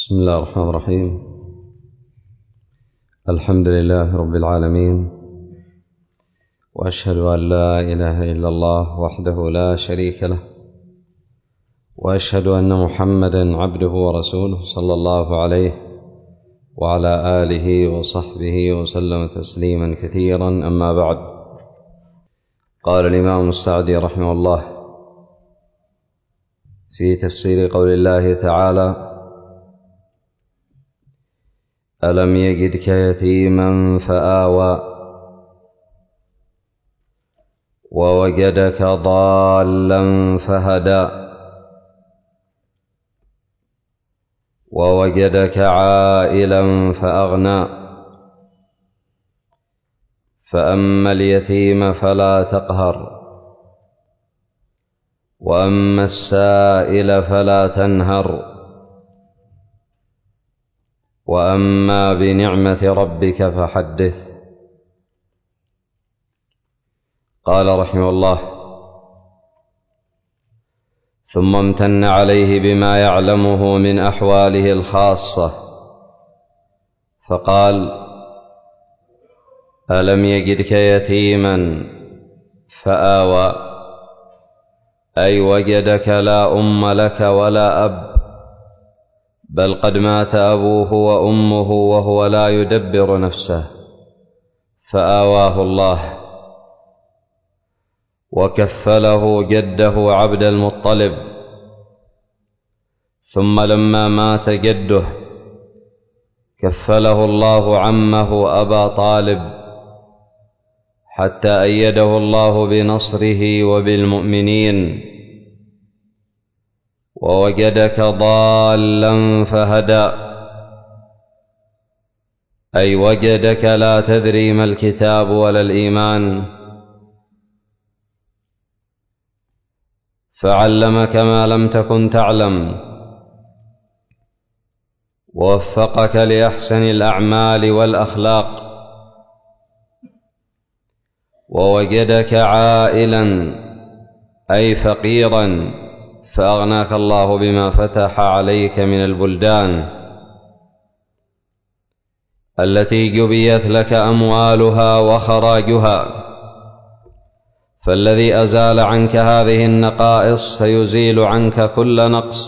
بسم الله الرحمن الرحيم. الحمد لله رب العالمين، وأشهد أن لا إله إلا الله وحده لا شريك له، وأشهد أن محمدا عبده ورسوله صلى الله عليه وعلى آله وصحبه وسلم تسليما كثيرا. أما بعد، قال الإمام السعدي رحمه الله في تفسير قول الله تعالى: ألم يجدك يتيما فآوى ووجدك ضالا فهدى ووجدك عائلا فأغنى فأما اليتيم فلا تقهر وأما السائل فلا تنهر وأما بنعمة ربك فحدث. قال رحمه الله: ثم امتن عليه بما يعلمه من أحواله الخاصة فقال: ألم يجدك يتيما فآوى، أي وجدك لا أم لك ولا أب، بل قد مات أبوه وأمه وهو لا يدبر نفسه، فآواه الله وكفله جده عبد المطلب. ثم لما مات جده كفله الله عمه أبا طالب، حتى أيده الله بنصره وبالمؤمنين. ووجدك ضالا فهدى، أي وجدك لا تدري ما الكتاب ولا الإيمان، فعلمك ما لم تكن تعلم، ووفقك لأحسن الأعمال والأخلاق. ووجدك عائلا، أي فقيرا، فأغناك الله بما فتح عليك من البلدان التي جبيت لك أموالها وخراجها، فالذي أزال عنك هذه النقائص سيزيل عنك كل نقص،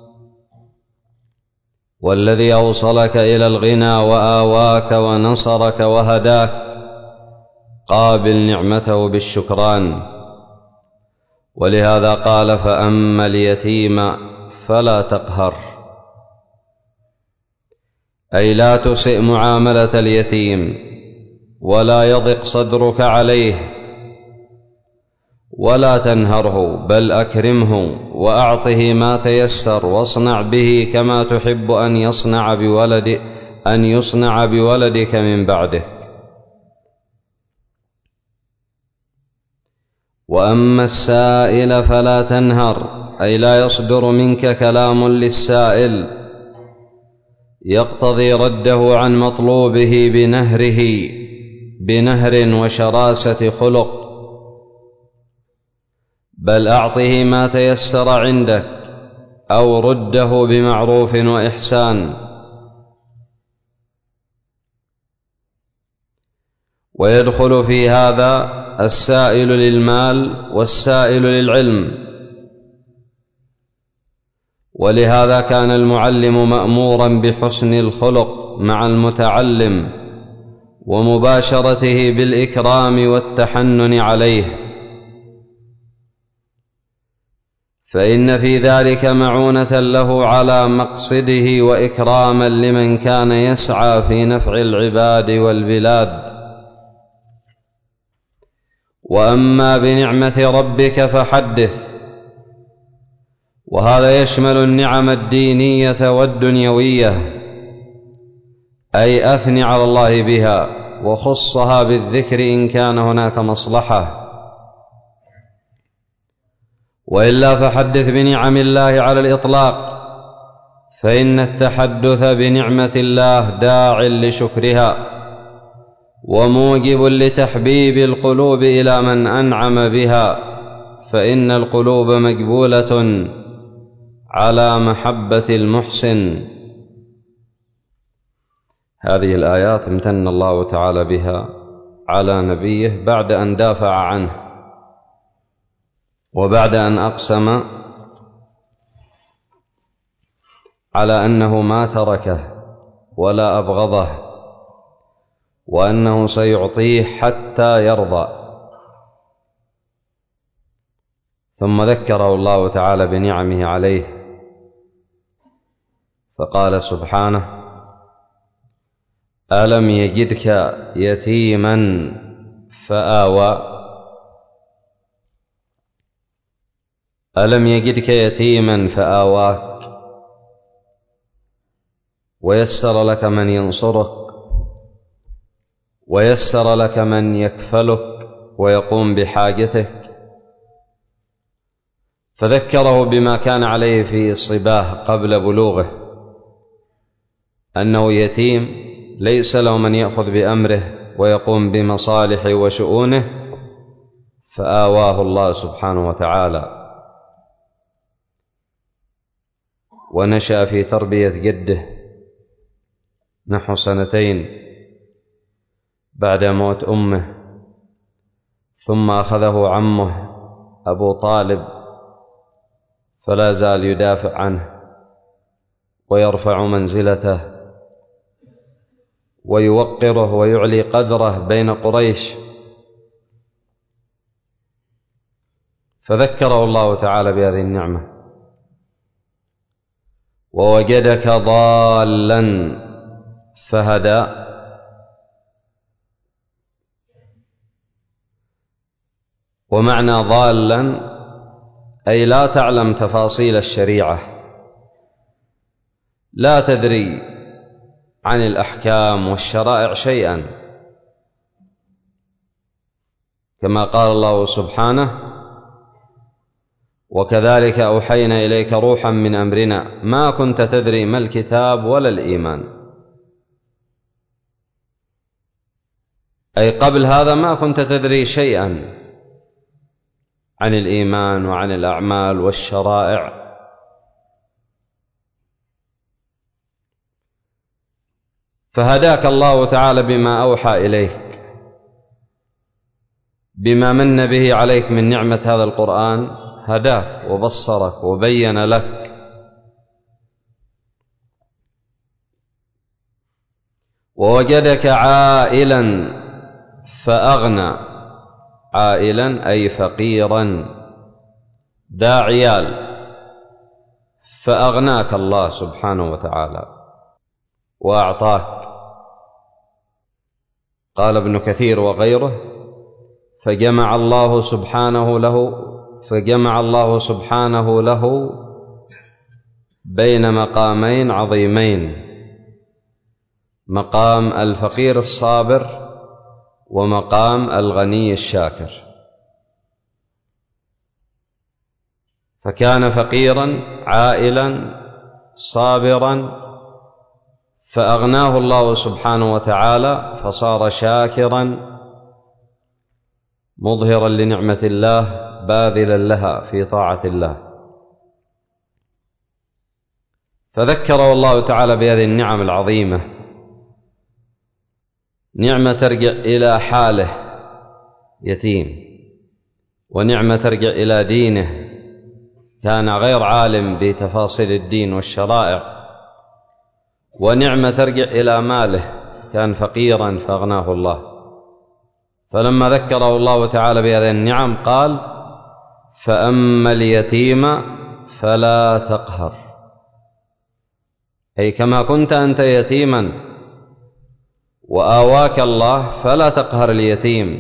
والذي أوصلك إلى الغنى وآواك ونصرك وهداك قابل نعمته بالشكران. ولهذا قال: فأما اليتيم فلا تقهر، أي لا تسئ معاملة اليتيم ولا يضق صدرك عليه ولا تنهره، بل أكرمه وأعطه ما تيسر، واصنع به كما تحب أن يصنع بولدك من بعده. وأما السائل فلا تنهر، أي لا يصدر منك كلام للسائل يقتضي رده عن مطلوبه بنهر وشراسة خلق، بل أعطه ما تيسر عندك، أو رده بمعروف وإحسان. ويدخل في هذا السائل للمال والسائل للعلم، ولهذا كان المعلم مأمورا بحسن الخلق مع المتعلم ومباشرته بالإكرام والتحنن عليه، فإن في ذلك معونة له على مقصده وإكراما لمن كان يسعى في نفع العباد والبلاد. وأما بنعمة ربك فحدث، وهذا يشمل النعم الدينية والدنيوية، أي أثني على الله بها وخصها بالذكر إن كان هناك مصلحة، وإلا فحدث بنعم الله على الإطلاق، فإن التحدث بنعمة الله داع لشكرها وموجب لتحبيب القلوب إلى من أنعم بها، فإن القلوب مجبولة على محبة المحسن هذه الآيات امتن الله تعالى بها على نبيه بعد أن دافع عنه وبعد أن أقسم على أنه ما تركه ولا أبغضه وأنه سيعطيه حتى يرضى. ثم ذكره الله تعالى بنعمه عليه فقال سبحانه: ألم يجدك يتيما فآوى. ألم يجدك يتيما فآواك ويسر لك من ينصرك ويسر لك من يكفلك ويقوم بحاجتك. فذكره بما كان عليه في الصباه قبل بلوغه، أنه يتيم ليس له من يأخذ بأمره ويقوم بمصالحه وشؤونه، فآواه الله سبحانه وتعالى ونشأ في تربية جده نحو 2 بعد موت أمه، ثم أخذه عمه أبو طالب فلا زال يدافع عنه ويرفع منزلته ويوقره ويعلي قدره بين قريش. فذكره الله تعالى بهذه النعمة: ووجدك ضالا فهدى. ومعنى ضالا أي لا تعلم تفاصيل الشريعة، لا تدري عن الأحكام والشرائع شيئا، كما قال الله سبحانه: وكذلك أوحينا إليك روحا من أمرنا ما كنت تدري ما الكتاب ولا الإيمان. أي قبل هذا ما كنت تدري شيئا عن الإيمان وعن الأعمال والشرائع. فهداك الله تعالى بما أوحى إليك، بما من به عليك من نعمة هذا القرآن، هداك وبصرك وبين لك. ووجدك عائلا فأغنى. عائلا أي فقيرا ذا عيال، فأغناك الله سبحانه وتعالى وأعطاك. قال ابن كثير وغيره: فجمع الله سبحانه له بين مقامين عظيمين: مقام الفقير الصابر ومقام الغني الشاكر. فكان فقيرا عائلا صابرا، فأغناه الله سبحانه وتعالى فصار شاكرا مظهرا لنعمة الله باذلا لها في طاعة الله. فذكره الله تعالى بهذه النعم العظيمة، نعمة ترجع إلى حاله يتيم، ونعمة ترجع إلى دينه كان غير عالم بتفاصيل الدين والشرائع، ونعمة ترجع إلى ماله كان فقيرا فأغناه الله. فلما ذكره الله تعالى بهذه النعم قال: فأما اليتيم فلا تقهر. أي كما كنت أنت يتيما وآواك الله فلا تقهر اليتيم،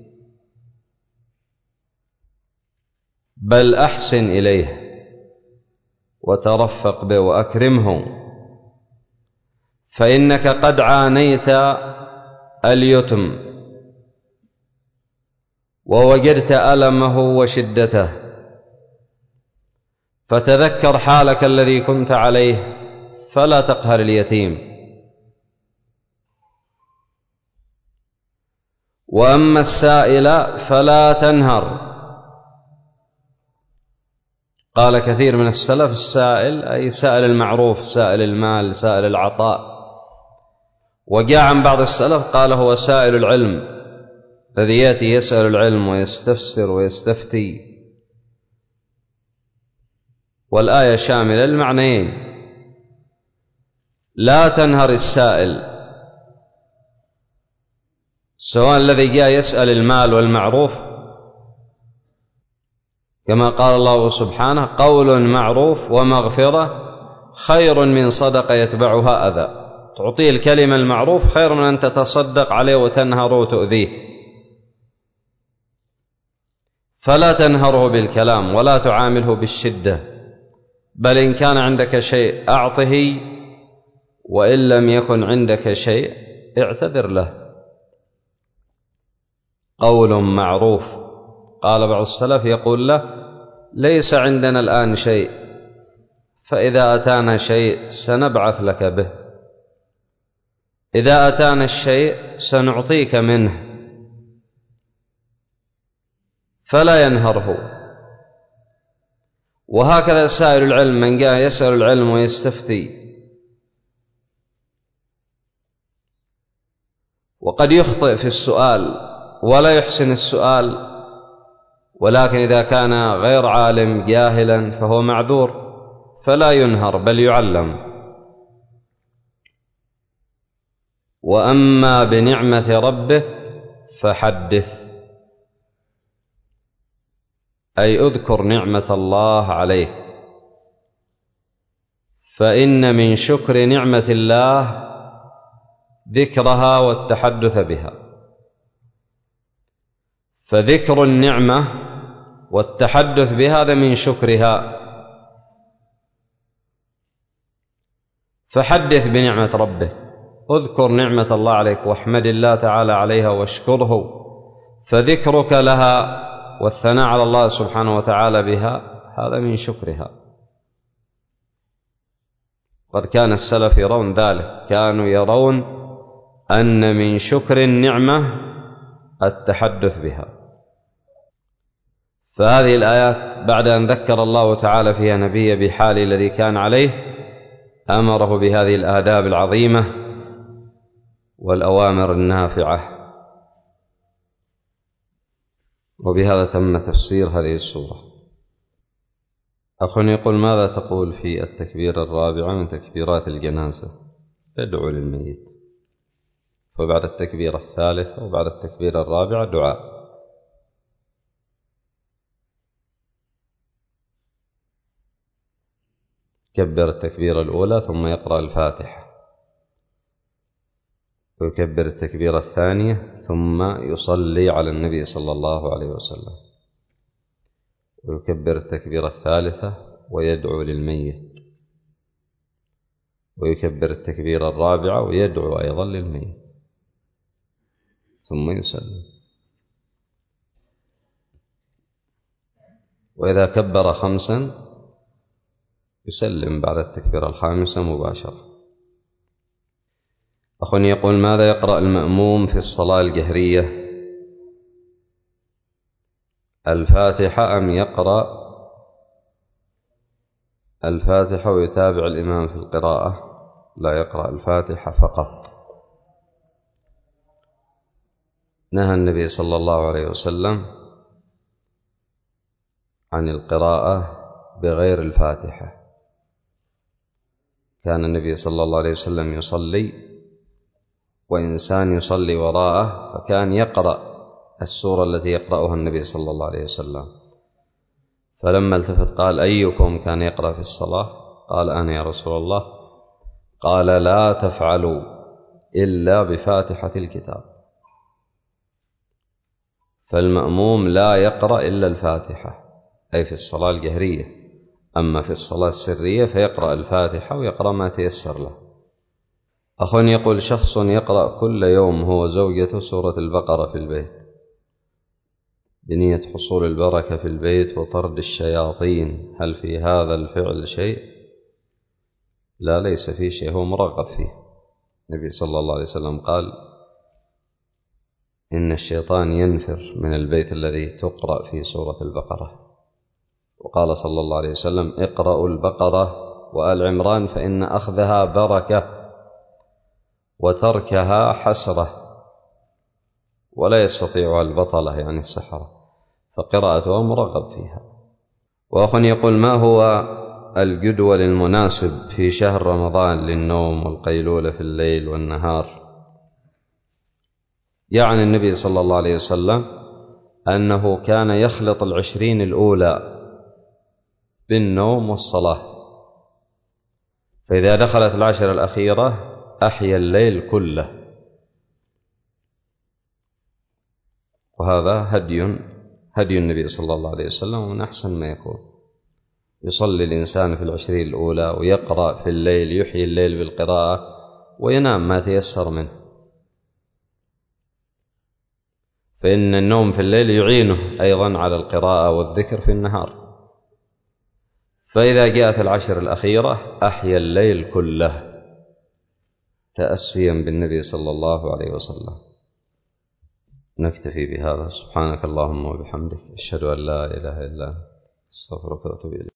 بل أحسن إليه وترفق به وأكرمه، فإنك قد عانيت اليتم ووجدت ألمه وشدته، فتذكر حالك الذي كنت عليه فلا تقهر اليتيم. وأما السائل فلا تنهر. قال كثير من السلف: السائل أي سائل المعروف، سائل المال، سائل العطاء. وجاء عن بعض السلف قال هو سائل العلم الذي يأتي يسأل العلم ويستفسر ويستفتي. والآية شاملة المعنيين، لا تنهر السائل، سواء الذي جاء يسأل المال والمعروف كما قال الله سبحانه قول معروف ومغفرة خير من صدقة يتبعها أذى. تعطيه الكلمة المعروف خير من أن تتصدق عليه وتنهره وتؤذيه. فلا تنهره بالكلام ولا تعامله بالشدة، بل إن كان عندك شيء أعطه، وإن لم يكن عندك شيء اعتذر له. قول معروف. قال بعض السلف يقول له ليس عندنا الآن شيء، فإذا أتانا شيء سنبعث لك به، إذا أتانا الشيء سنعطيك منه، فلا ينهره. وهكذا سائل العلم من جاء يسأل العلم ويستفتي وقد يخطئ في السؤال ولا يحسن السؤال، ولكن إذا كان غير عالم جاهلا فهو معذور، فلا ينهر بل يعلم. وأما بنعمة ربك فحدث، أي اذكر نعمة الله عليك، فإن من شكر نعمة الله ذكرها والتحدث بها. فذكر النعمة والتحدث بهذا من شكرها. فحدث بنعمة ربك، اذكر نعمة الله عليك واحمد الله تعالى عليها واشكره. فذكرك لها والثناء على الله سبحانه وتعالى بها هذا من شكرها. قد كان السلف يرون ذلك، كانوا يرون أن من شكر النعمة التحدث بها. فهذه الآيات بعد أن ذكر الله تعالى فيها نبيه بحال الذي كان عليه، أمره بهذه الآداب العظيمة والأوامر النافعة. وبهذا تم تفسير هذه السورة. أخ يقول ماذا تقول في التكبير الرابعة من تكبيرات الجنازة؟ ادعو للميت، وبعد التكبير الثالث وبعد التكبير الرابع دعاء. كبر التكبير الأولى ثم يقرأ الفاتحة، ويكبر التكبير الثانية ثم يصلي على النبي صلى الله عليه وسلم، ويكبر التكبير الثالثة ويدعو للميت، ويكبر التكبير الرابعة ويدعو أيضا للميت، ثم يسلم. وإذا كبر 5 يسلم بعد التكبير الخامسة مباشرة. أخ يقول ماذا يقرأ المأموم في الصلاة الجهرية؟ الفاتحة أم يقرأ الفاتحة ويتابع الإمام في القراءة؟ لا، يقرأ الفاتحة فقط. نهى النبي صلى الله عليه وسلم عن القراءة بغير الفاتحة. كان النبي صلى الله عليه وسلم يصلي وإنسان يصلي وراءه، فكان يقرأ السورة التي يقرأها النبي صلى الله عليه وسلم. فلما التفت قال أيكم كان يقرأ في الصلاة؟ قال أنا يا رسول الله. قال لا تفعلوا إلا بفاتحة الكتاب. فالمأموم لا يقرأ إلا الفاتحة، أي في الصلاة الجهرية. أما في الصلاة السرية فيقرأ الفاتحة ويقرأ ما تيسر له. أخ يقول شخص يقرأ كل يوم هو زوجته سورة البقرة في البيت بنية حصول البركة في البيت وطرد الشياطين، هل في هذا الفعل شيء؟ لا، ليس فيه شيء، هو مرغب فيه. النبي صلى الله عليه وسلم قال إن الشيطان ينفر من البيت الذي تقرأ فيه سورة البقرة. وقال صلى الله عليه وسلم اقرأوا البقرة وآل عمران فإن أخذها بركة وتركها حسرة، ولا يستطيعها البطلة يعني السحرة، فقراءتها مرغب فيها. وأخ يقول: ما هو الجدول المناسب في شهر رمضان للنوم والقيلولة في الليل والنهار؟ يعني النبي صلى الله عليه وسلم أنه كان يخلط 20 الأولى بالنوم والصلاة، فإذا دخلت 10 الأخيرة أحيا الليل كله. وهذا هدي النبي صلى الله عليه وسلم، ومن أحسن ما يكون يصلي الإنسان في 20 الأولى ويقرأ في الليل، يحيي الليل بالقراءة وينام ما تيسر منه، فإن النوم في الليل يعينه أيضا على القراءة والذكر في النهار. فإذا جاءت 10 الأخيرة أحيا الليل كله تأسيا بالنبي صلى الله عليه وسلم. نكتفي بهذا. سبحانك اللهم وبحمدك، أشهد أن لا إله إلا أنت، أستغفرك وأتوب إليك.